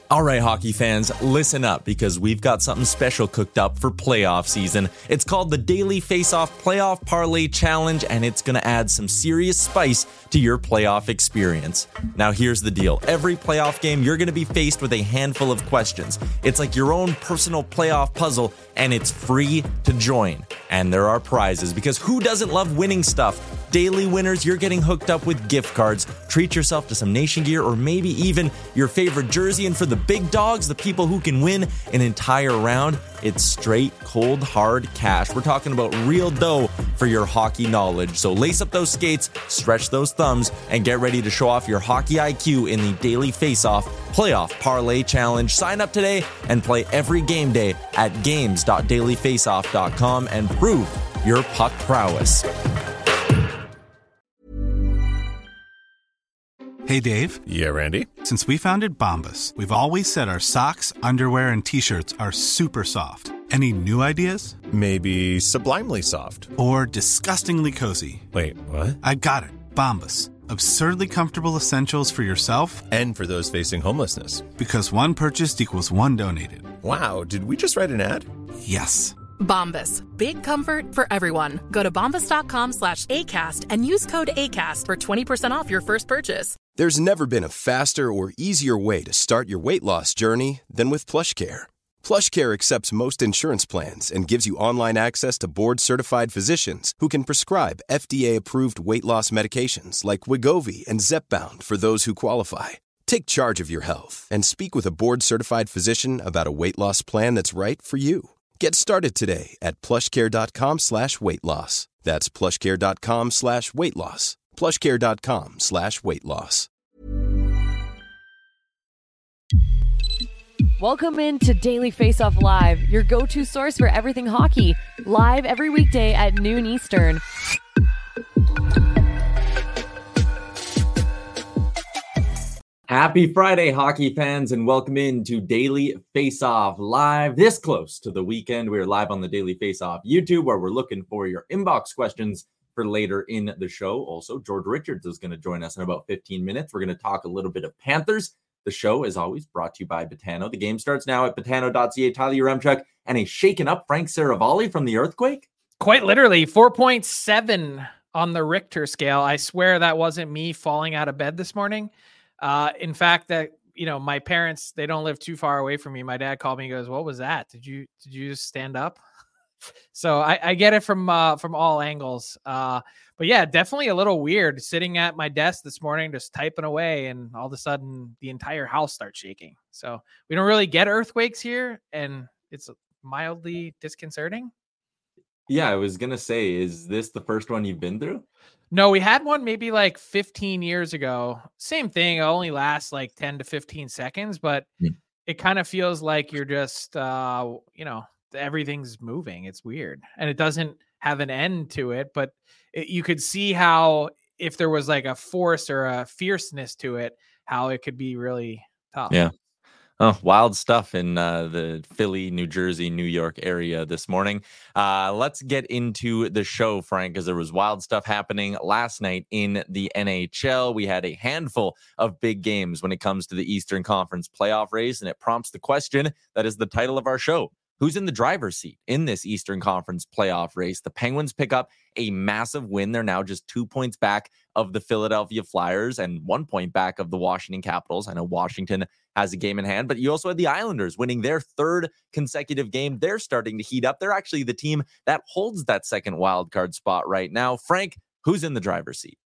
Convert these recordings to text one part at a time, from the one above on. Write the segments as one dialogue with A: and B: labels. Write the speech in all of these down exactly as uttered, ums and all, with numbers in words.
A: All right, hockey fans, listen up because we've got something special cooked up for playoff season. It's called the Daily Face-Off Playoff Parlay Challenge, and it's going to add some serious spice to your playoff experience. Now, here's the deal. Every playoff game, you're going to be faced with a handful of questions. It's like your own personal playoff puzzle, and it's free to join. And there are prizes, because who doesn't love winning stuff? Daily winners, you're getting hooked up with gift cards. Treat yourself to some Nation gear or maybe even your favorite jersey. And for the big dogs, the people who can win an entire round, it's straight, cold, hard cash. We're talking about real dough for your hockey knowledge. So lace up those skates, stretch those thumbs, and get ready to show off your hockey I Q in the Daily Face-Off Playoff Parlay Challenge. Sign up today and play every game day at games dot daily face off dot com and prove your puck prowess.
B: Hey, Dave.
C: Yeah, Randy.
B: Since we founded Bombas, we've always said our socks, underwear, and T-shirts are super soft. Any new ideas?
C: Maybe sublimely soft.
B: Or disgustingly cozy.
C: Wait, what?
B: I got it. Bombas. Absurdly comfortable essentials for yourself
C: and for those facing homelessness.
B: Because one purchased equals one donated.
C: Wow, did we just write an ad?
B: Yes.
D: Bombas. Big comfort for everyone. Go to bombas.com slash ACAST and use code ACAST for twenty percent off your first purchase.
E: There's never been a faster or easier way to start your weight loss journey than with PlushCare. PlushCare accepts most insurance plans and gives you online access to board-certified physicians who can prescribe F D A-approved weight loss medications like Wegovy and Zepbound for those who qualify. Take charge of your health and speak with a board-certified physician about a weight loss plan that's right for you. Get started today at plushcare.com slash weight loss. That's plushcare.com slash weight loss. plushcare.com slash weight loss.
F: Welcome into Daily Face-Off Live, your go-to source for everything hockey. Live every weekday at noon Eastern.
A: Happy Friday, hockey fans, and welcome into Daily Face-Off Live. This close to the weekend, we're live on the Daily Face-Off YouTube, where we're looking for your inbox questions for later in the show. Also, George Richards is going to join us in about fifteen minutes. We're going to talk a little bit of Panthers. The show, as always, brought to you by Betano. The game starts now at betano dot c a. Tyler Yaremchuk and a shaken up Frank Saravalli from the earthquake.
G: Quite literally, four point seven on the Richter scale. I swear that wasn't me falling out of bed this morning. Uh, in fact, that, you know, my parents, they don't live too far away from me. My dad called me and goes, "What was that? Did you, did you just stand up?" So I, I get it from, uh, from all angles. Uh, but yeah, definitely a little weird sitting at my desk this morning, just typing away, and all of a sudden the entire house starts shaking. So we don't really get earthquakes here, and it's mildly disconcerting.
A: Yeah, I was going to say, is this the first one you've been through?
G: No, we had one maybe like fifteen years ago. Same thing. It only lasts like ten to fifteen seconds, but mm. it kind of feels like you're just, uh, you know, everything's moving. It's weird. And it doesn't have an end to it, but it, you could see how if there was like a force or a fierceness to it, how it could be really tough.
A: Yeah. Oh, wild stuff in uh, the Philly, New Jersey, New York area this morning. Uh, let's get into the show, Frank, because there was wild stuff happening last night in the N H L. We had a handful of big games when it comes to the Eastern Conference playoff race, and it prompts the question that is the title of our show. Who's in the driver's seat in this Eastern Conference playoff race? The Penguins pick up a massive win. They're now just two points back of the Philadelphia Flyers and one point back of the Washington Capitals. I know Washington has a game in hand, but you also had the Islanders winning their third consecutive game. They're starting to heat up. They're actually the team that holds that second wild card spot right now. Frank, who's in the driver's seat?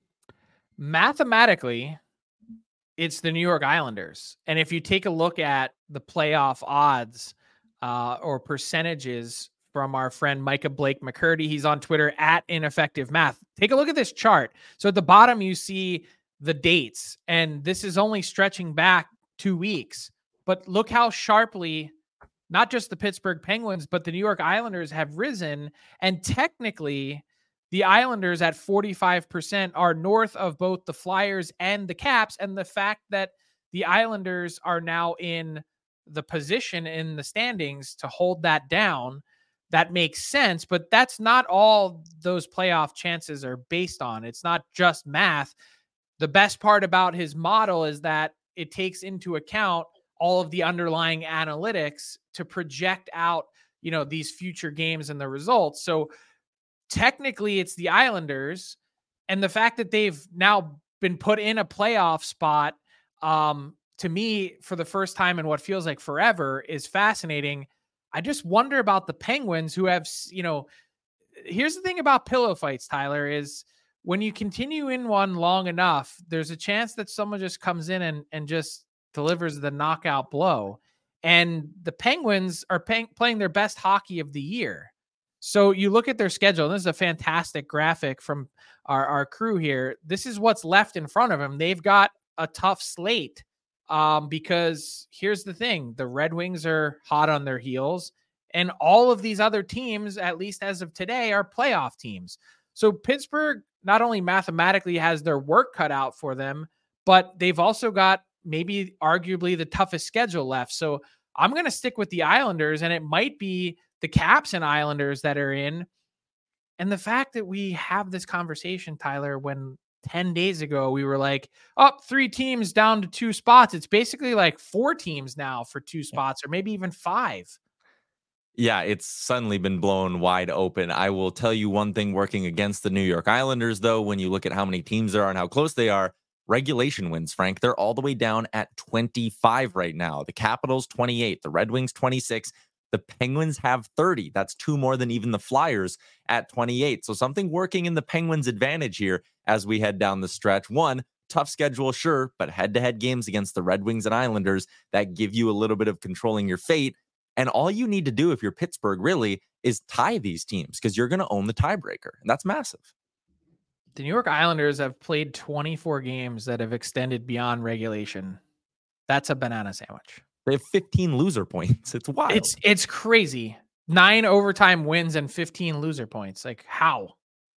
G: Mathematically, it's the New York Islanders. And if you take a look at the playoff odds, Uh, or percentages from our friend Micah Blake McCurdy. He's on Twitter at Ineffective Math. Take a look at this chart. So at the bottom, you see the dates, and this is only stretching back two weeks. But look how sharply, not just the Pittsburgh Penguins, but the New York Islanders have risen. And technically, the Islanders at forty-five percent are north of both the Flyers and the Caps. And the fact that the Islanders are now in the position in the standings to hold that down, that makes sense, but that's not all those playoff chances are based on. It's not just math. The best part about his model is that it takes into account all of the underlying analytics to project out, you know, these future games and the results. So technically it's the Islanders, and the fact that they've now been put in a playoff spot, um, to me, for the first time in what feels like forever, is fascinating. I just wonder about the Penguins, who have, you know, here's the thing about pillow fights, Tyler, is when you continue in one long enough, there's a chance that someone just comes in and, and just delivers the knockout blow. And the Penguins are pay- playing their best hockey of the year. So you look at their schedule, and this is a fantastic graphic from our, our crew here. This is what's left in front of them. They've got a tough slate um, because here's the thing. The Red Wings are hot on their heels, and all of these other teams, at least as of today, are playoff teams. So Pittsburgh not only mathematically has their work cut out for them, but they've also got maybe arguably the toughest schedule left. So I'm going to stick with the Islanders, and it might be the Caps and Islanders that are in. And the fact that we have this conversation, Tyler, when ten days ago we were like, up oh, three teams down to two spots. It's basically like four teams now for two spots, or maybe even five.
A: Yeah, it's suddenly been blown wide open. I will tell you one thing working against the New York Islanders, though, when you look at how many teams there are and how close they are, regulation wins, Frank, they're all the way down at twenty-five right now. The Capitals, twenty-eight. The Red Wings, twenty-six. The Penguins have thirty. That's two more than even the Flyers at twenty-eight. So something working in the Penguins' advantage here as we head down the stretch. One, tough schedule, sure, but head-to-head games against the Red Wings and Islanders that give you a little bit of controlling your fate. And all you need to do if you're Pittsburgh really is tie these teams, because you're going to own the tiebreaker. And that's massive.
G: The New York Islanders have played twenty-four games that have extended beyond regulation. That's a banana sandwich.
A: They have fifteen loser points. It's wild.
G: It's it's crazy. Nine overtime wins and fifteen loser points. Like, how?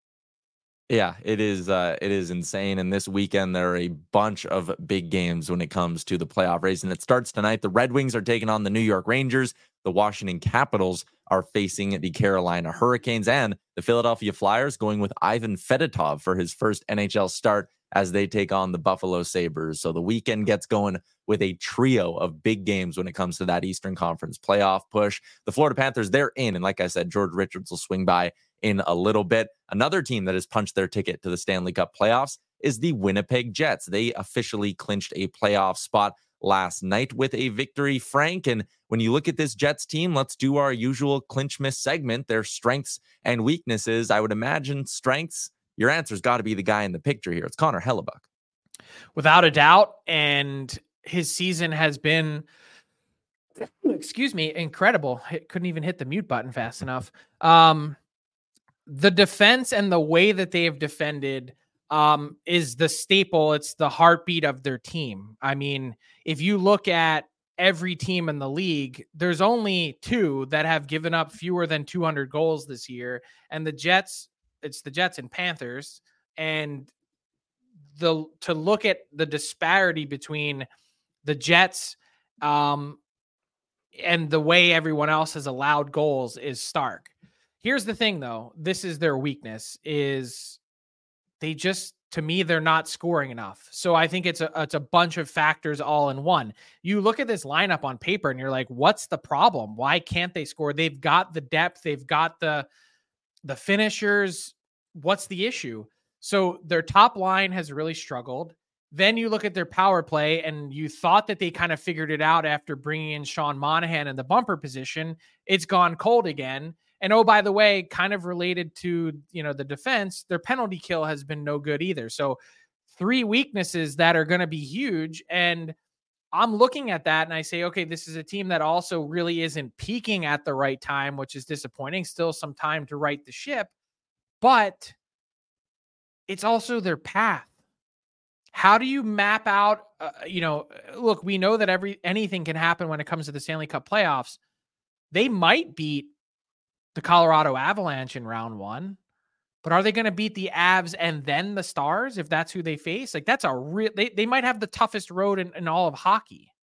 A: Yeah, it is. Uh, it is insane. And this weekend, there are a bunch of big games when it comes to the playoff race. And it starts tonight. The Red Wings are taking on the New York Rangers. The Washington Capitals are facing the Carolina Hurricanes, and the Philadelphia Flyers going with Ivan Fedotov for his first N H L start as they take on the Buffalo Sabres. So the weekend gets going with a trio of big games when it comes to that Eastern Conference playoff push. The Florida Panthers, they're in. And like I said, George Richards will swing by in a little bit. Another team that has punched their ticket to the Stanley Cup playoffs is the Winnipeg Jets. They officially clinched a playoff spot last night with a victory, Frank. And when you look at this Jets team, let's do our usual clinch miss segment, their strengths and weaknesses. I would imagine strengths, your answer's got to be the guy in the picture here. It's Connor Hellebuyck.
G: Without a doubt. And his season has been, excuse me, incredible. It couldn't even hit the mute button fast enough. Um, the defense and the way that they have defended um, is the staple. It's the heartbeat of their team. I mean, if you look at every team in the league, there's only two that have given up fewer than two hundred goals this year. And the Jets, it's the Jets and Panthers. And the, to look at the disparity between the Jets um, and the way everyone else has allowed goals is stark. Here's the thing, though. This is their weakness, is they just, to me, they're not scoring enough. So I think it's a it's a bunch of factors all in one. You look at this lineup on paper and you're like, what's the problem? Why can't they score? They've got the depth. They've got the the finishers. What's the issue? So their top line has really struggled. Then you look at their power play and you thought that they kind of figured it out after bringing in Sean Monahan in the bumper position. It's gone cold again. And oh, by the way, kind of related to, you know, the defense, their penalty kill has been no good either. So three weaknesses that are going to be huge. And I'm looking at that and I say, okay, this is a team that also really isn't peaking at the right time, which is disappointing. Still some time to right the ship, but it's also their path. How do you map out, uh, you know, look, we know that every anything can happen when it comes to the Stanley Cup playoffs. They might beat the Colorado Avalanche in round one, but are they going to beat the Avs and then the Stars if that's who they face? Like, that's a real, they, they might have the toughest road in, in all of hockey.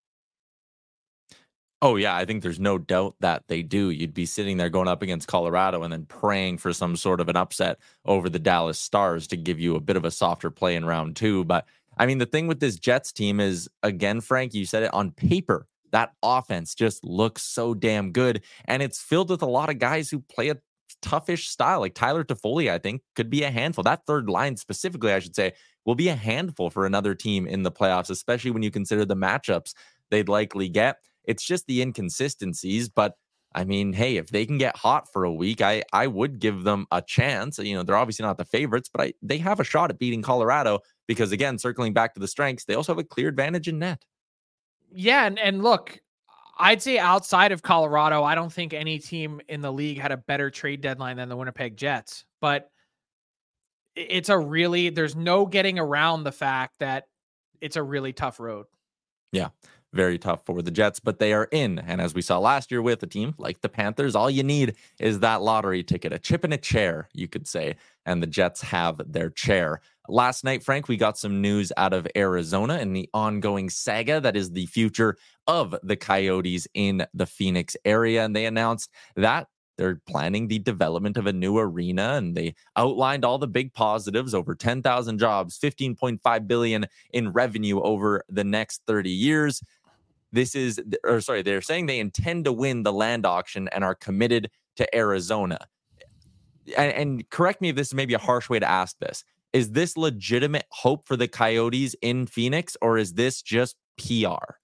A: Oh, yeah, I think there's no doubt that they do. You'd be sitting there going up against Colorado and then praying for some sort of an upset over the Dallas Stars to give you a bit of a softer play in round two. But I mean, the thing with this Jets team is, again, Frank, you said it, on paper, that offense just looks so damn good. And it's filled with a lot of guys who play a toughish style. Like Tyler Toffoli, I think, could be a handful. That third line specifically, I should say, will be a handful for another team in the playoffs, especially when you consider the matchups they'd likely get. It's just the inconsistencies. But I mean, hey, if they can get hot for a week, I I would give them a chance. You know, they're obviously not the favorites, but I, they have a shot at beating Colorado because, again, circling back to the strengths, they also have a clear advantage in net.
G: Yeah, and, and look, I'd say outside of Colorado, I don't think any team in the league had a better trade deadline than the Winnipeg Jets. But it's a really, there's no getting around the fact that it's a really tough road.
A: Yeah, very tough for the Jets, but they are in. And as we saw last year with a team like the Panthers, all you need is that lottery ticket, a chip in a chair, you could say. And the Jets have their chair. Last night, Frank, we got some news out of Arizona and the ongoing saga that is the future of the Coyotes in the Phoenix area. And they announced that they're planning the development of a new arena, and they outlined all the big positives: over ten thousand jobs, fifteen point five billion dollars in revenue over the next thirty years. This is, or sorry, they're saying they intend to win the land auction and are committed to Arizona. And, and correct me if this is maybe a harsh way to ask this. Is this legitimate hope for the Coyotes in Phoenix, or is this just P R?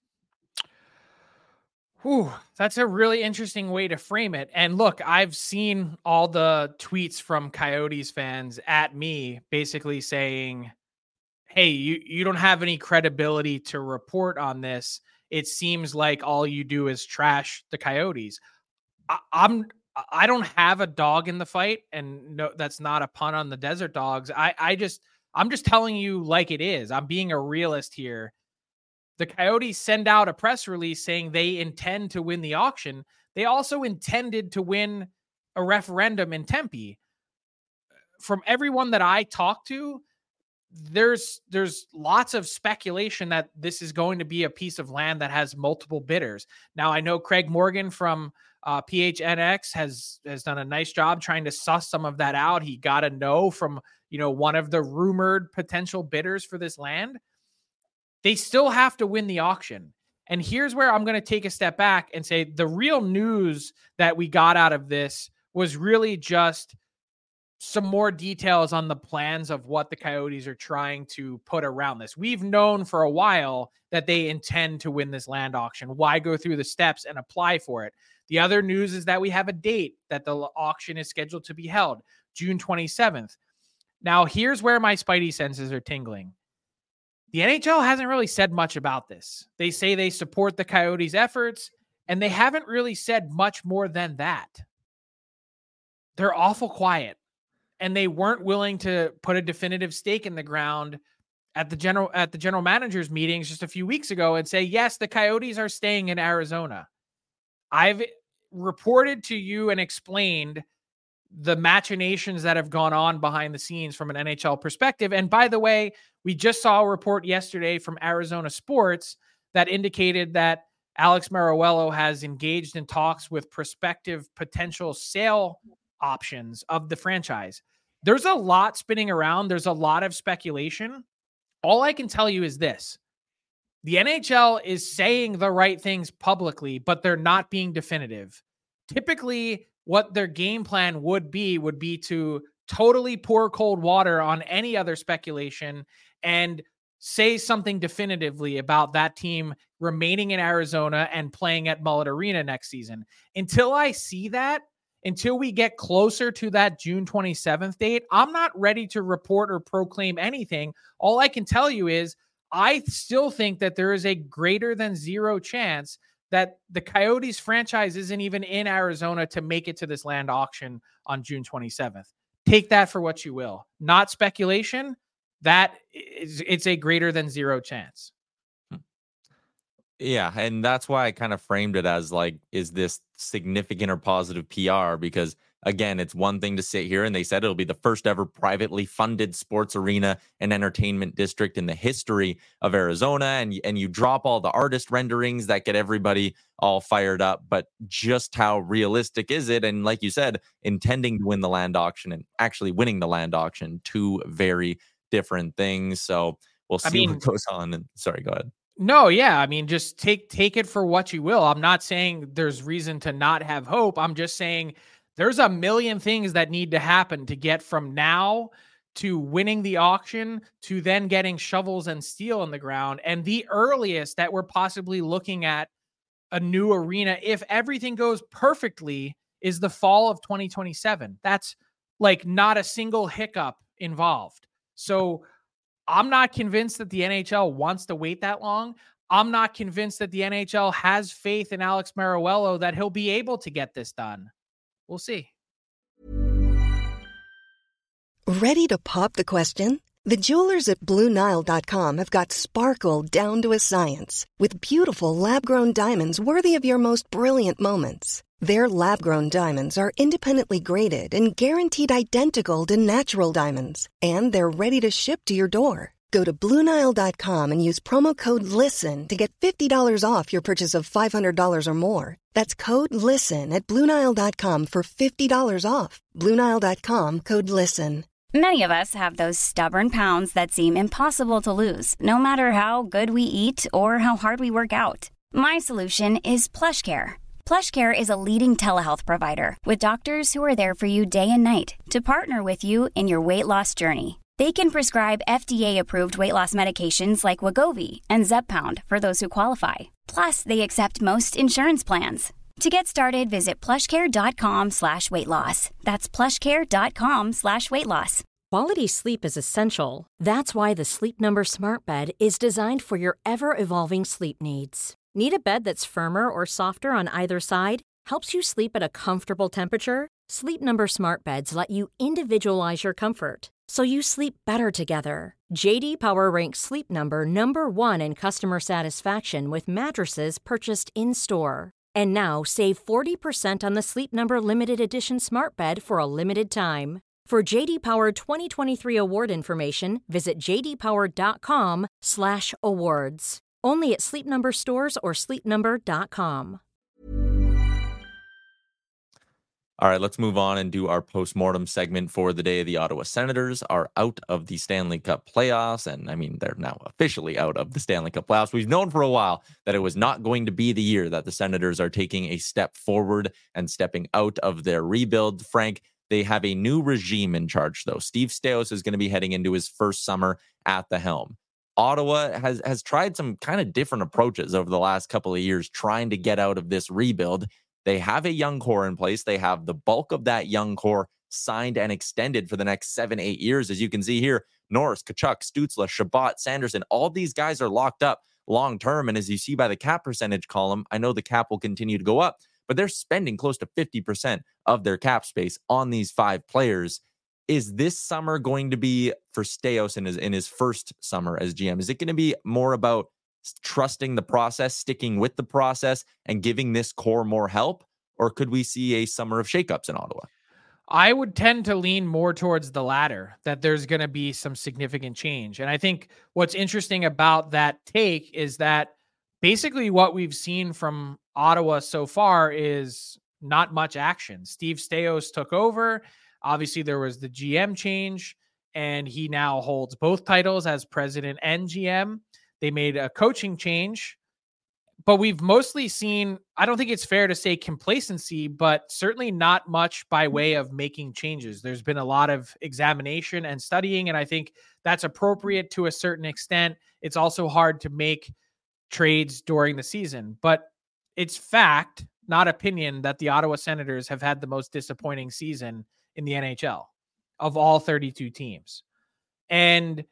G: Whew, that's a really interesting way to frame it. And look, I've seen all the tweets from Coyotes fans at me basically saying, hey, you, you don't have any credibility to report on this. It seems like all you do is trash the Coyotes. I, I'm I don't have a dog in the fight, and no, that's not a pun on the Desert Dogs. I, I just, I'm just telling you like it is. I'm being a realist here. The Coyotes send out a press release saying they intend to win the auction. They also intended to win a referendum in Tempe. From everyone that I talked to, there's there's lots of speculation that this is going to be a piece of land that has multiple bidders. Now, I know Craig Morgan from uh, P H N X has has done a nice job trying to suss some of that out. He got a no from, you know, one of the rumored potential bidders for this land. They still have to win the auction. And here's where I'm going to take a step back and say the real news that we got out of this was really just some more details on the plans of what the Coyotes are trying to put around this. We've known for a while that they intend to win this land auction. Why go through the steps and apply for it? The other news is that we have a date that the auction is scheduled to be held, June twenty-seventh. Now, here's where my spidey senses are tingling. The N H L hasn't really said much about this. They say they support the Coyotes' efforts, and they haven't really said much more than that. They're awful quiet, and they weren't willing to put a definitive stake in the ground at the general at the general managers meetings just a few weeks ago and say, yes, the Coyotes are staying in Arizona. I've reported to you and explained the machinations that have gone on behind the scenes from an N H L perspective. And by the way, we just saw a report yesterday from Arizona Sports that indicated that Alex Meruelo has engaged in talks with prospective potential sale options of the franchise. There's a lot spinning around. There's a lot of speculation. All I can tell you is this. The N H L is saying the right things publicly, but they're not being definitive. Typically, what their game plan would be would be to totally pour cold water on any other speculation and say something definitively about that team remaining in Arizona and playing at Mullet Arena next season. Until I see that, until we get closer to that June twenty-seventh date, I'm not ready to report or proclaim anything. All I can tell you is I still think that there is a greater than zero chance that the Coyotes franchise isn't even in Arizona to make it to this land auction on June twenty-seventh. Take that for what you will. Not speculation. That is, it's a greater than zero chance.
A: Yeah, and that's why I kind of framed it as like, is this significant or positive P R? Because again, it's one thing to sit here and they said it'll be the first ever privately funded sports arena and entertainment district in the history of Arizona. And, and you drop all the artist renderings that get everybody all fired up. But just how realistic is it? And like you said, intending to win the land auction and actually winning the land auction, two very different things. So we'll see I mean, what goes on. And sorry, go ahead.
G: No, yeah. I mean, just take take it for what you will. I'm not saying there's reason to not have hope. I'm just saying there's a million things that need to happen to get from now to winning the auction to then getting shovels and steel in the ground. And the earliest that we're possibly looking at a new arena, if everything goes perfectly, is the fall of twenty twenty-seven. That's like not a single hiccup involved. So I'm not convinced that the N H L wants to wait that long. I'm not convinced that the N H L has faith in Alex Meruelo that he'll be able to get this done. We'll see.
H: Ready to pop the question? The jewelers at Blue Nile dot com have got sparkle down to a science with beautiful lab-grown diamonds worthy of your most brilliant moments. Their lab-grown diamonds are independently graded and guaranteed identical to natural diamonds, and they're ready to ship to your door. Go to Blue Nile dot com and use promo code LISTEN to get fifty dollars off your purchase of five hundred dollars or more. That's code LISTEN at Blue Nile dot com for fifty dollars off. Blue Nile dot com, code LISTEN.
I: Many of us have those stubborn pounds that seem impossible to lose, no matter how good we eat or how hard we work out. My solution is PlushCare. PlushCare is a leading telehealth provider with doctors who are there for you day and night to partner with you in your weight loss journey. They can prescribe F D A-approved weight loss medications like Wegovy and Zepbound for those who qualify. Plus, they accept most insurance plans. To get started, visit plushcare.com slash weight loss. That's plushcare.com slash weight loss.
J: Quality sleep is essential. That's why the Sleep Number Smart Bed is designed for your ever-evolving sleep needs. Need a bed that's firmer or softer on either side? Helps you sleep at a comfortable temperature? Sleep Number Smart Beds let you individualize your comfort, so you sleep better together. J D Power ranks Sleep Number number one in customer satisfaction with mattresses purchased in-store. And now, save forty percent on the Sleep Number Limited Edition Smart Bed for a limited time. For J D Power twenty twenty-three award information, visit jdpower.com slash awards. Only at Sleep Number stores or sleep number dot com.
A: All right, let's move on and do our postmortem segment for the day. The Ottawa Senators are out of the Stanley Cup playoffs, and I mean, they're now officially out of the Stanley Cup playoffs. We've known for a while that it was not going to be the year that the Senators are taking a step forward and stepping out of their rebuild. Frank, they have a new regime in charge, though. Steve Staios is going to be heading into his first summer at the helm. Ottawa has, has tried some kind of different approaches over the last couple of years, trying to get out of this rebuild. They have a young core in place. They have the bulk of that young core signed and extended for the next seven, eight years. As you can see here, Norris, Tkachuk, Stützle, Shabbat, Sanderson, all these guys are locked up long-term. And as you see by the cap percentage column, I know the cap will continue to go up, but they're spending close to fifty percent of their cap space on these five players. Is this summer going to be for Staios in his, in his first summer as G M? Is it going to be more about trusting the process, sticking with the process, and giving this core more help? Or could we see a summer of shakeups in Ottawa?
G: I would tend to lean more towards the latter, that there's going to be some significant change. And I think what's interesting about that take is that basically what we've seen from Ottawa so far is not much action. Steve Staios took over. Obviously, there was the G M change, and he now holds both titles as president and G M. They made a coaching change, but we've mostly seen, I don't think it's fair to say complacency, but certainly not much by way of making changes. There's been a lot of examination and studying, and I think that's appropriate to a certain extent. It's also hard to make trades during the season, but it's fact, not opinion, that the Ottawa Senators have had the most disappointing season in the N H L of all thirty-two teams. And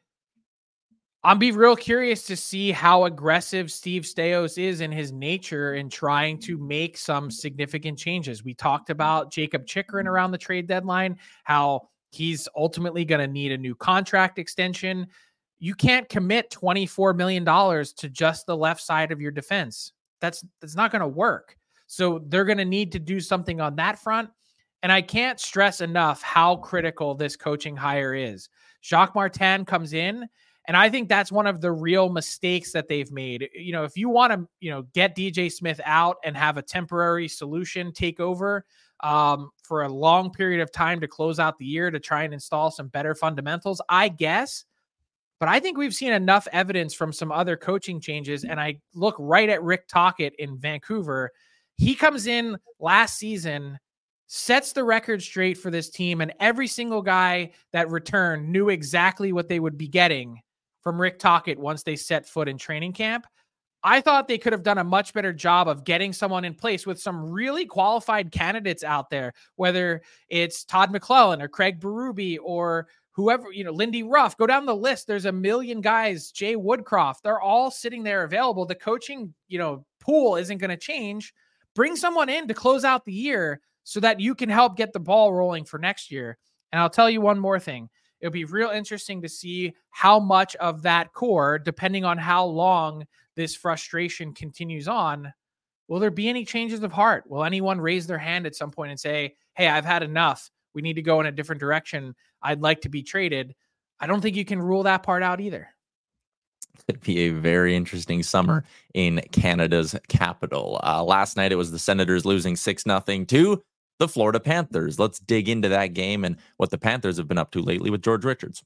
G: I'm be real curious to see how aggressive Steve Staios is in his nature in trying to make some significant changes. We talked about Jacob Chychrun around the trade deadline, how he's ultimately going to need a new contract extension. You can't commit twenty-four million dollars to just the left side of your defense. That's, that's not going to work. So they're going to need to do something on that front. And I can't stress enough how critical this coaching hire is. Jacques Martin comes in, and I think that's one of the real mistakes that they've made. You know, if you want to, you know, get D J Smith out and have a temporary solution take over um, for a long period of time to close out the year to try and install some better fundamentals, I guess. But I think we've seen enough evidence from some other coaching changes. And I look right at Rick Tocchet in Vancouver. He comes in last season, sets the record straight for this team, and every single guy that returned knew exactly what they would be getting from Rick Tocchet once they set foot in training camp. I thought they could have done a much better job of getting someone in place with some really qualified candidates out there, whether it's Todd McClellan or Craig Berube or whoever, you know, Lindy Ruff. Go down the list. There's a million guys, Jay Woodcroft. They're all sitting there available. The coaching, you know, pool isn't going to change. Bring someone in to close out the year so that you can help get the ball rolling for next year. And I'll tell you one more thing. It'll be real interesting to see how much of that core, depending on how long this frustration continues on, will there be any changes of heart? Will anyone raise their hand at some point and say, hey, I've had enough. We need to go in a different direction. I'd like to be traded. I don't think you can rule that part out either.
A: It'd be a very interesting summer in Canada's capital. Uh, last night, it was the Senators losing six nothing to the Florida Panthers. Let's dig into that game and what the Panthers have been up to lately with George Richards.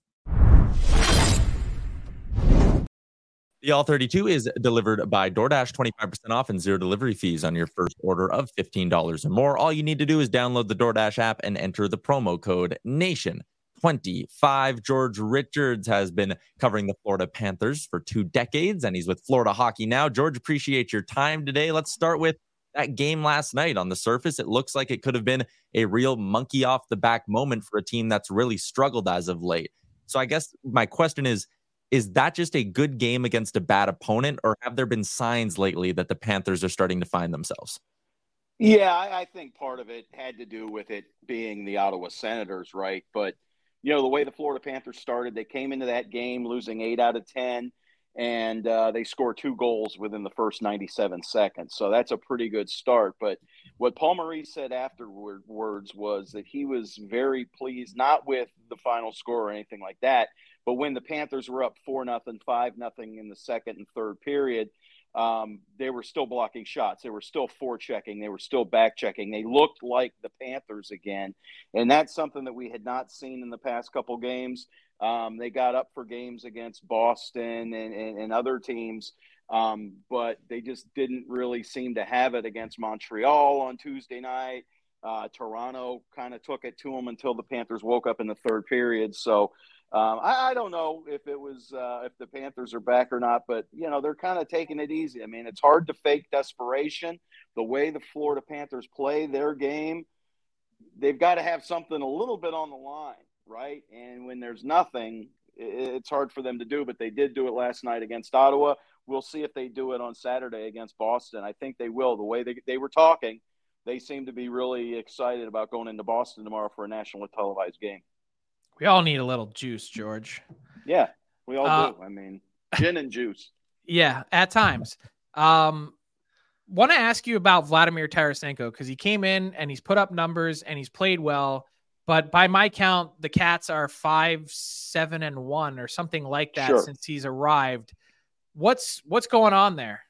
A: The All thirty-two is delivered by DoorDash, twenty-five percent off and zero delivery fees on your first order of fifteen dollars or more. All you need to do is download the DoorDash app and enter the promo code NATION twenty-five. George Richards has been covering the Florida Panthers for two decades, and he's with Florida Hockey Now. George, appreciate your time today. Let's start with that game last night. On the surface, it looks like it could have been a real monkey off the back moment for a team that's really struggled as of late. So I guess my question is, is that just a good game against a bad opponent, or have there been signs lately that the Panthers are starting to find themselves?
K: Yeah, I, I think part of it had to do with it being the Ottawa Senators, right? But, you know, the way the Florida Panthers started, they came into that game losing eight out of ten, and uh, they scored two goals within the first ninety-seven seconds. So that's a pretty good start. But what Paul Maurice said afterwards was that he was very pleased, not with the final score or anything like that, but when the Panthers were up four nothing, five nothing in the second and third period, um, they were still blocking shots. They were still forechecking. They were still back-checking. They looked like the Panthers again, and that's something that we had not seen in the past couple games. Um, they got up for games against Boston and, and, and other teams, um, but they just didn't really seem to have it against Montreal on Tuesday night. Uh, Toronto kind of took it to them until the Panthers woke up in the third period. So um, I, I don't know if it was uh, if the Panthers are back or not, but, you know, they're kind of taking it easy. I mean, it's hard to fake desperation. The way the Florida Panthers play their game, they've got to have something a little bit on the line, right? And when there's nothing, it's hard for them to do, but they did do it last night against Ottawa. We'll see if they do it on Saturday against Boston. I think they will. The way they, they were talking, they seem to be really excited about going into Boston tomorrow for a nationally televised game.
G: We all need a little juice, George.
K: Yeah, we all
G: uh,
K: do. I mean, gin and juice.
G: Yeah, at times. Um, want to ask you about Vladimir Tarasenko, because he came in and he's put up numbers and he's played well. But by my count, the Cats are five, seven, and one or something like that
K: Sure.
G: since he's arrived. What's what's going on there?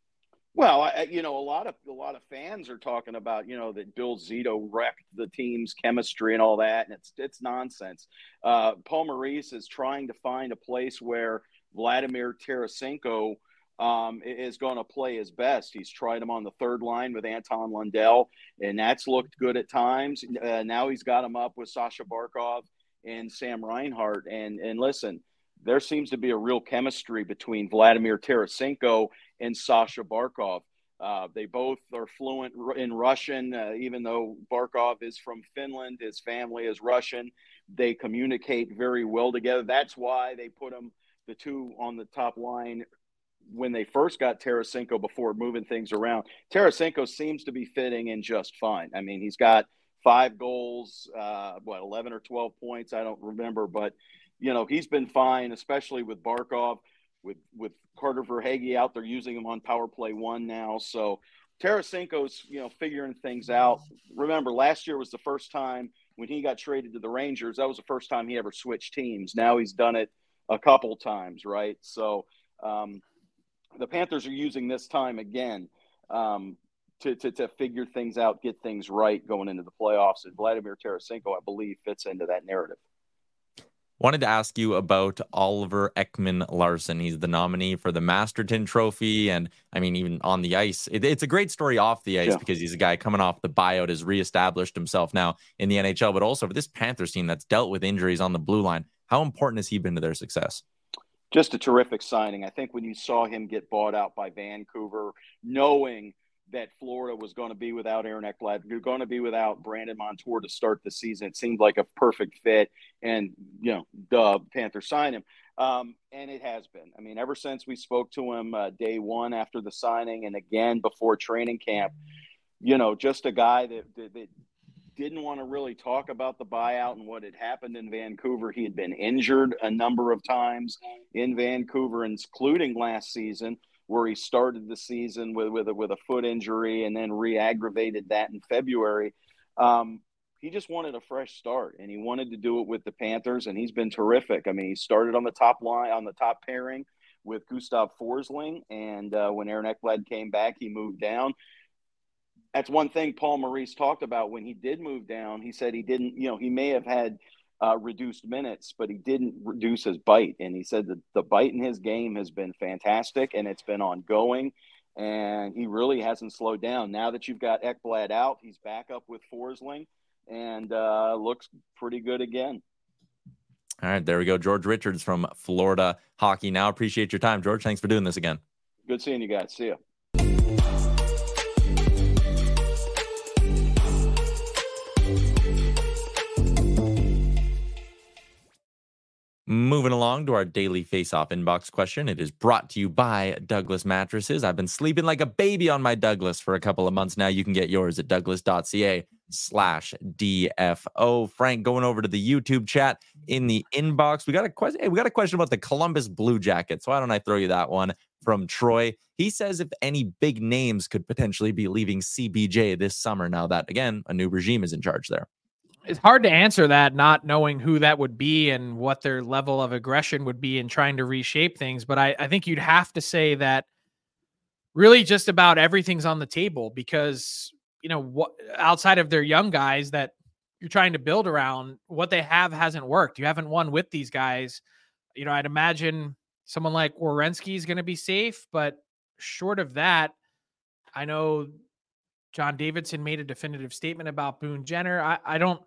K: Well, I, you know, a lot of a lot of fans are talking about, you know, that Bill Zito wrecked the team's chemistry and all that, and it's it's nonsense. Uh, Paul Maurice is trying to find a place where Vladimir Tarasenko um, is going to play his best. He's tried him on the third line with Anton Lundell, and that's looked good at times. Uh, now he's got him up with Sasha Barkov and Sam Reinhart. And and listen, there seems to be a real chemistry between Vladimir Tarasenko and Sasha Barkov. Uh, they both are fluent in Russian, uh, even though Barkov is from Finland. His family is Russian. They communicate very well together. That's why they put them, the two on the top line, when they first got Tarasenko before moving things around. Tarasenko seems to be fitting in just fine. I mean, he's got five goals, uh, what, eleven or twelve points, I don't remember. But, you know, he's been fine, especially with Barkov. With with Carter Verhaeghe out there using him on power play one now. So Tarasenko's, you know, figuring things out. Remember, last year was the first time when he got traded to the Rangers. That was the first time he ever switched teams. Now he's done it a couple times, right? So um, the Panthers are using this time again um, to, to to figure things out, get things right going into the playoffs. And Vladimir Tarasenko, I believe, fits into that narrative.
A: Wanted to ask you about Oliver Ekman-Larsson. He's the nominee for the Masterton Trophy. And I mean, even on the ice, it, it's a great story off the ice yeah. because he's a guy coming off the buyout, has reestablished himself now in the N H L, but also for this Panthers team that's dealt with injuries on the blue line. How important has he been to their success?
K: Just a terrific signing. I think when you saw him get bought out by Vancouver, knowing that Florida was going to be without Aaron Ekblad, you're going to be without Brandon Montour to start the season. It seemed like a perfect fit, and, you know, the Panthers signed him. Um, and it has been. I mean, ever since we spoke to him uh, day one after the signing and again before training camp, you know, just a guy that, that, that didn't want to really talk about the buyout and what had happened in Vancouver. He had been injured a number of times in Vancouver, including last season, where he started the season with with a, with a foot injury and then re-aggravated that in February. Um, he just wanted a fresh start, and he wanted to do it with the Panthers, and he's been terrific. I mean, he started on the top line, on the top pairing with Gustav Forsling, and uh, when Aaron Ekblad came back, he moved down. That's one thing Paul Maurice talked about when he did move down. He said he didn't, you know, he may have had Uh, reduced minutes, but he didn't reduce his bite. And he said that the bite in his game has been fantastic, and it's been ongoing, and he really hasn't slowed down. Now that you've got Ekblad out, he's back up with Forsling, and uh, looks pretty good again.
A: All right, there we go. George Richards from Florida Hockey Now. Appreciate your time, George. Thanks for doing this again.
K: Good seeing you guys. See ya.
A: Moving along to our daily face-off inbox question. It is brought to you by Douglas Mattresses. I've been sleeping like a baby on my Douglas for a couple of months now. You can get yours at douglas.ca slash DFO. Frank, going over to the YouTube chat in the inbox. We got a question. Hey, we got a question about the Columbus Blue Jackets. Why don't I throw you that one from Troy? He says if any big names could potentially be leaving C B J this summer now that, again, a new regime is in charge there.
G: It's hard to answer that, not knowing who that would be and what their level of aggression would be in trying to reshape things. But I, I think you'd have to say that really just about everything's on the table because, you know, what outside of their young guys that you're trying to build around, what they have hasn't worked. You haven't won with these guys. You know, I'd imagine someone like Werenski is going to be safe, but short of that, I know John Davidson made a definitive statement about Boone Jenner. I, I don't,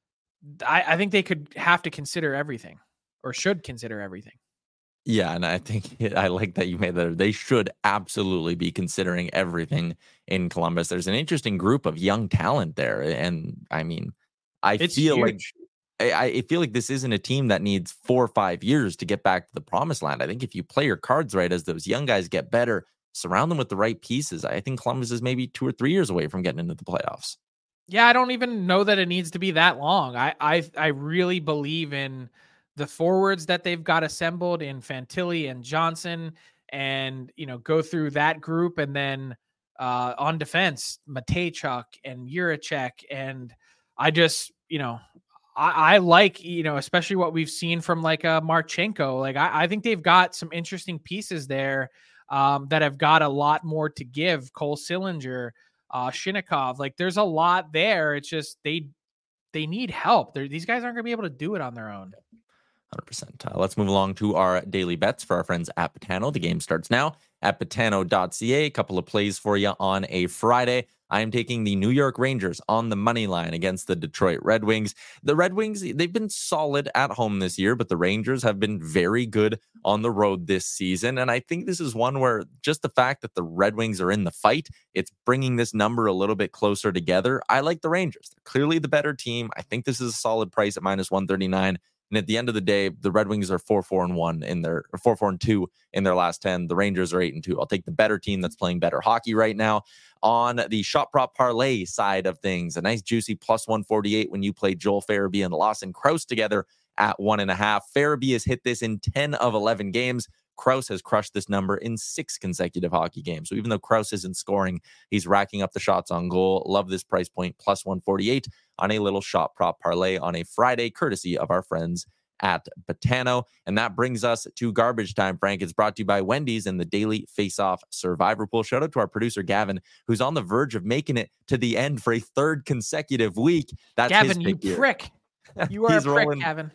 G: I, I think they could have to consider everything or should consider everything.
A: Yeah, and I think I like that you made that. They should absolutely be considering everything in Columbus. There's an interesting group of young talent there. And I mean, I
G: it's
A: feel
G: huge.
A: like I, I feel like this isn't a team that needs four or five years to get back to the promised land. I think if you play your cards right, as those young guys get better, surround them with the right pieces, I think Columbus is maybe two or three years away from getting into the playoffs.
G: Yeah, I don't even know that it needs to be that long. I I, I really believe in the forwards that they've got assembled in Fantilli and Johnson, and you know, go through that group, and then uh, on defense, Matejchuk and Juracek, and I just you know. I, I like, you know, especially what we've seen from like a Marchenko. Like I, I think they've got some interesting pieces there um, that have got a lot more to give. Cole Sillinger, uh, Shinnikov, like there's a lot there. It's just they they need help. They're, these guys aren't going to be able to do it on their own.
A: one hundred percent. Uh, let's move along to our daily bets for our friends at Betano. The game starts now at betano dot c a. A couple of plays for you on a Friday. I am taking the New York Rangers on the money line against the Detroit Red Wings. The Red Wings, they've been solid at home this year, but the Rangers have been very good on the road this season. And I think this is one where just the fact that the Red Wings are in the fight, it's bringing this number a little bit closer together. I like the Rangers. They're clearly the better team. I think this is a solid price at minus one thirty-nine. And at the end of the day, the Red Wings are four, four and one in their or four, four and two in their last ten. The Rangers are eight and two. I'll take the better team that's playing better hockey right now. On the shot prop parlay side of things, a nice juicy plus one forty-eight when you play Joel Farabee and Lawson Crouse together at one and a half. Farabee has hit this in ten of eleven games. Crouse has crushed this number in six consecutive hockey games. So even though Crouse isn't scoring, he's racking up the shots on goal. Love this price point, plus one forty-eight on a little shot prop parlay on a Friday, courtesy of our friends at Betano. And that brings us to garbage time, Frank. It's brought to you by Wendy's and the Daily Face-Off Survivor Pool. Shout out to our producer, Gavin, who's on the verge of making it to the end for a third consecutive week. That's
G: Gavin,
A: his
G: you
A: pick here.
G: prick. You are a prick, rolling, Gavin.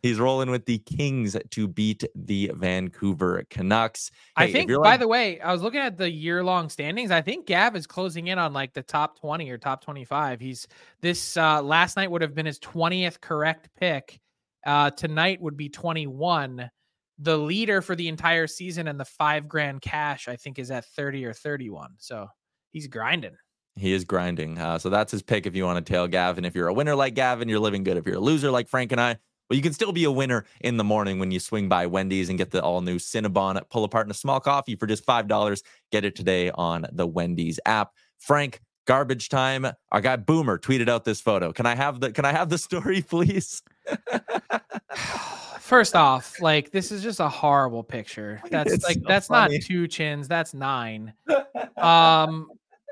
A: He's rolling with the Kings to beat the Vancouver Canucks.
G: Hey, I think, by like... the way, I was looking at the year-long standings. I think Gav is closing in on like the top twenty or top twenty-five. He's this uh, last night would have been his twentieth correct pick. Uh, tonight would be twenty-one. The leader for the entire season and the five grand cash, I think, is at thirty or thirty-one. So he's grinding.
A: He is grinding. Uh, so that's his pick if you want to tail Gavin. If you're a winner like Gavin, you're living good. If you're a loser like Frank and I, well, you can still be a winner in the morning when you swing by Wendy's and get the all-new Cinnabon pull apart in a small coffee for just five dollars. Get it today on the Wendy's app. Frank, garbage time. Our guy Boomer tweeted out this photo. Can I have the Can I have the story, please?
G: First off, like, this is just a horrible picture. That's it's like so that's funny. Not two chins. That's nine. Um.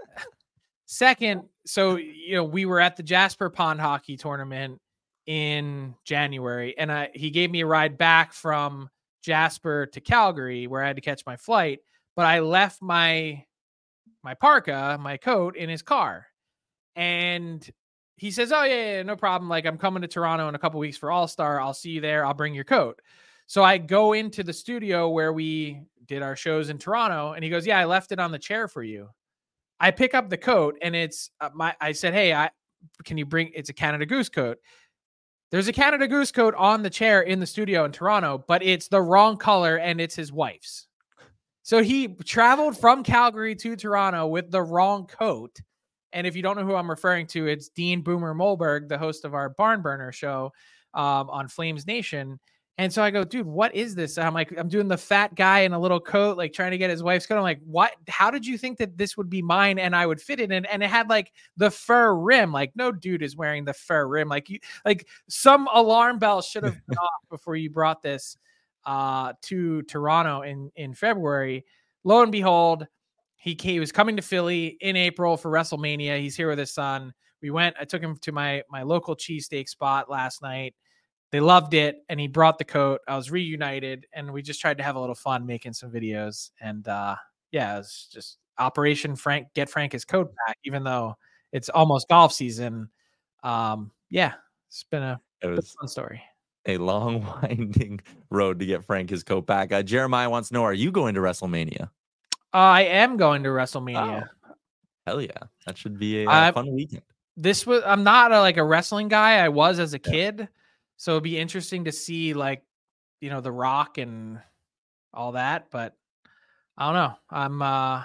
G: Second, so you know, we were at the Jasper Pond Hockey Tournament in January, and I, he gave me a ride back from Jasper to Calgary where I had to catch my flight, but I left my my parka, my coat in his car. And he says, oh yeah, yeah, no problem. Like, I'm coming to Toronto in a couple weeks for All-Star. I'll see you there. I'll bring your coat. So I go into the studio where we did our shows in Toronto, and he goes, yeah, I left it on the chair for you. I pick up the coat, and it's uh, my, I said, hey, I, can you bring, it's a Canada Goose coat. There's a Canada Goose coat on the chair in the studio in Toronto, but it's the wrong color and it's his wife's. So he traveled from Calgary to Toronto with the wrong coat. And if you don't know who I'm referring to, it's Dean Boomer Molberg, the host of our Barn Burner show um, on Flames Nation. And so I go, dude, what is this? I'm like, I'm doing the fat guy in a little coat, like trying to get his wife's coat. I'm like, what? How did you think that this would be mine and I would fit it in? And it had like the fur rim. Like, no dude is wearing the fur rim. Like, you, like some alarm bell should have gone off before you brought this uh, to Toronto in, in February. Lo and behold, he, he was coming to Philly in April for WrestleMania. He's here with his son. We went, I took him to my, my local cheesesteak spot last night. They loved it, and he brought the coat. I was reunited, and we just tried to have a little fun making some videos. And uh, yeah, it was just Operation Frank, get Frank his coat back, even though it's almost golf season. Um, yeah, it's been a,
A: it was
G: a fun story.
A: A long, winding road to get Frank his coat back. Uh, Jeremiah wants to know, are you going to WrestleMania?
G: Uh, I am going to WrestleMania.
A: Oh, hell yeah. That should be a uh, fun weekend.
G: This was, I'm not a, like a wrestling guy. I was as a kid. So it'd be interesting to see, like, you know, The Rock and all that, but I don't know. I'm, uh,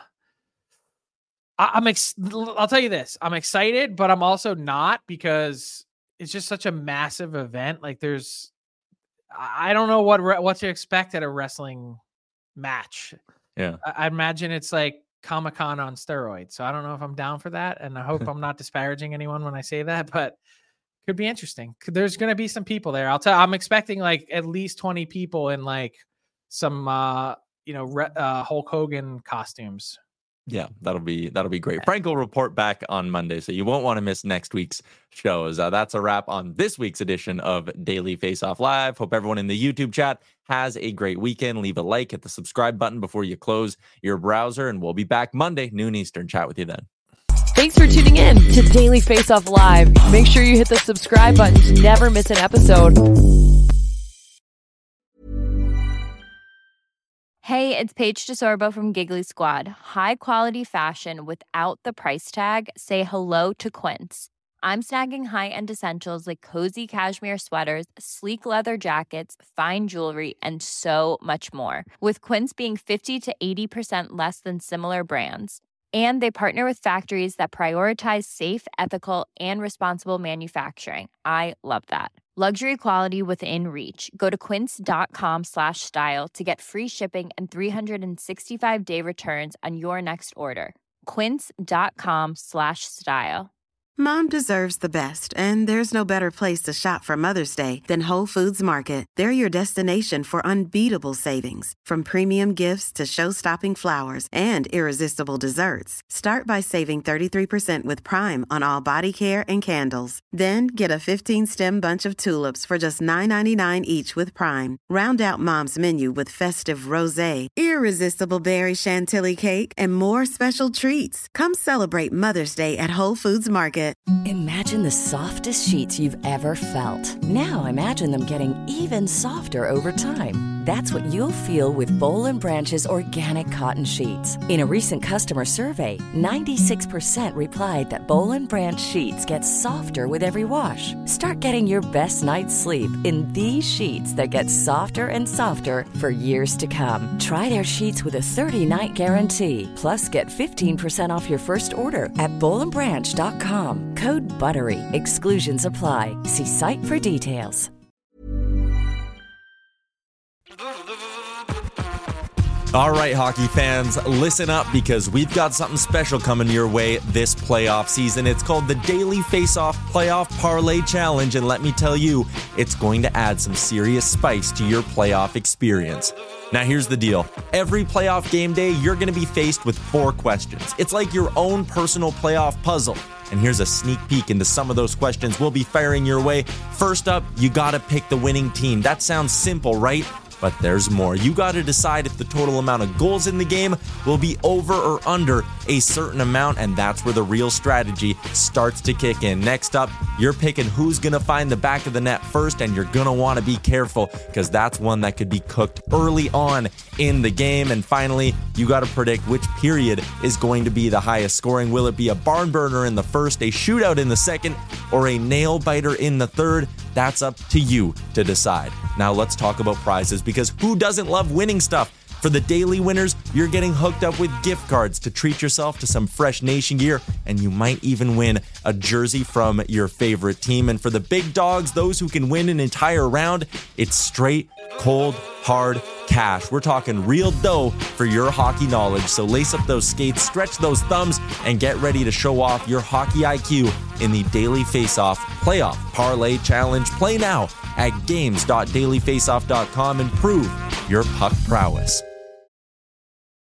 G: I, I'm, ex- I'll tell you this, I'm excited, but I'm also not, because it's just such a massive event. Like, there's, I don't know what, re- what to expect at a wrestling match.
A: Yeah.
G: I, I imagine it's like Comic-Con on steroids. So I don't know if I'm down for that. And I hope I'm not disparaging anyone when I say that, but could be interesting. There's going to be some people there. I'll tell I'm expecting like at least twenty people in like some, uh, you know, re- uh, Hulk Hogan costumes.
A: Yeah, that'll be, that'll be great. Frank will report back on Monday, so you won't want to miss next week's shows. Uh, that's a wrap on this week's edition of Daily Face-Off Live. Hope everyone in the YouTube chat has a great weekend. Leave a like, hit the subscribe button before you close your browser, and we'll be back Monday, noon Eastern. Chat with you then.
F: Thanks for tuning in to Daily Face Off Live. Make sure you hit the subscribe button to never miss an episode.
L: Hey, it's Paige DeSorbo from Giggly Squad. High quality fashion without the price tag. Say hello to Quince. I'm snagging high-end essentials like cozy cashmere sweaters, sleek leather jackets, fine jewelry, and so much more. With Quince being fifty to eighty percent less than similar brands. And they partner with factories that prioritize safe, ethical, and responsible manufacturing. I love that. Luxury quality within reach. Go to quince.com slash style to get free shipping and three sixty-five day returns on your next order. Quince.com slash style.
M: Mom deserves the best, and there's no better place to shop for Mother's Day than Whole Foods Market. They're your destination for unbeatable savings, from premium gifts to show-stopping flowers and irresistible desserts. Start by saving thirty-three percent with Prime on all body care and candles. Then get a fifteen-stem bunch of tulips for just nine ninety-nine each with Prime. Round out Mom's menu with festive rosé, irresistible berry chantilly cake, and more special treats. Come celebrate Mother's Day at Whole Foods Market. Market.
N: Imagine the softest sheets you've ever felt. Now imagine them getting even softer over time. That's what you'll feel with Boll and Branch's organic cotton sheets. In a recent customer survey, ninety-six percent replied that Boll and Branch sheets get softer with every wash. Start getting your best night's sleep in these sheets that get softer and softer for years to come. Try their sheets with a thirty-night guarantee. Plus, get fifteen percent off your first order at boll and branch dot com. Code BUTTERY. Exclusions apply. See site for details.
A: All right, hockey fans, listen up because we've got something special coming your way this playoff season. It's called the Daily Face-Off Playoff Parlay Challenge, and let me tell you, it's going to add some serious spice to your playoff experience. Now, here's the deal. Every playoff game day, you're going to be faced with four questions. It's like your own personal playoff puzzle. And here's a sneak peek into some of those questions we'll be firing your way. First up, you got to pick the winning team. That sounds simple, right? But there's more. You got to decide if the total amount of goals in the game will be over or under a certain amount, and that's where the real strategy starts to kick in. Next up, you're picking who's going to find the back of the net first, and you're going to want to be careful because that's one that could be cooked early on in the game. And finally, you got to predict which period is going to be the highest scoring. Will it be a barn burner in the first, a shootout in the second, or a nail biter in the third? That's up to you to decide. Now let's talk about prizes, because who doesn't love winning stuff? For the daily winners, you're getting hooked up with gift cards to treat yourself to some fresh Nation gear, and you might even win a jersey from your favorite team. And for the big dogs, those who can win an entire round, it's straight, cold, hard cash. We're talking real dough for your hockey knowledge. So lace up those skates, stretch those thumbs, and get ready to show off your hockey I Q in the Daily Face-Off Playoff Parlay Challenge. Play now at games dot daily face off dot com and prove your puck prowess.